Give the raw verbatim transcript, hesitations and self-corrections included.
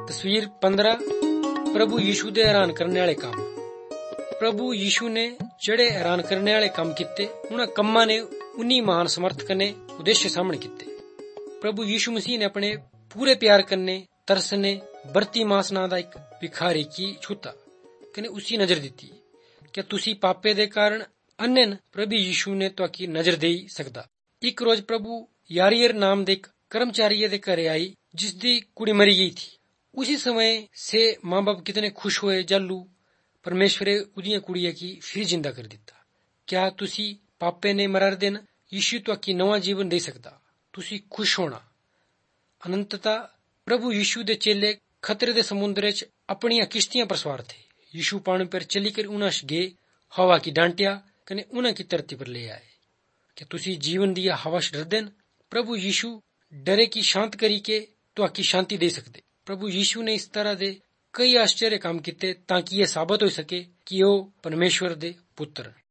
तस्वीर पंद्रह प्रभु यीशु दे हैरान करने वाले काम। प्रभु यीशु ने जड़े हैरान करने वाले काम किते, उन्हां कम्मां ने उन्हीं महान समर्थक ने उद्देश्य सामने किते। प्रभु यीशु मसीह ने अपने पूरे प्यार करने तरसने बरतीमास नां दा इक भिखारी की छूता कने उसी नजर दिती। क्या तुसी पापे दे कारण अन्य न? प्रभु यीशु ने तुहाकी नजर देई सकदा। एक रोज प्रभु यारियर नाम दे इक कर्मचारी दे घरे आई जिसदी कुड़ी मरी गई थी। उसी समय से मां बाप कितने खुश होए जालू परमेश्वरे उदियां कुड़िया की फिर जिंदा कर दिता। क्या तुसी पापे ने मरार दिन यीशु तुहाकी नवा जीवन दे सकदा। तुसी खुश होना। अनंतता प्रभु यीशु दे चेले खतरे दे समुद्र च अपनी किश्तियां पर सवार थे। यीशु पानी पर चलीकर उन्हां गे हवा की डांटिया कने उन्हां की धरती पर ले आए। क्या तुसी जीवन दिया हवा से डरदे न? प्रभु यीशु डरे की शांत करी के तुहाकी शांति दे सकदे। प्रभु यीशु ने इस तरह दे कई आश्चर्य काम किते ताकि यह साबित हो सके कि वो परमेश्वर दे पुत्र।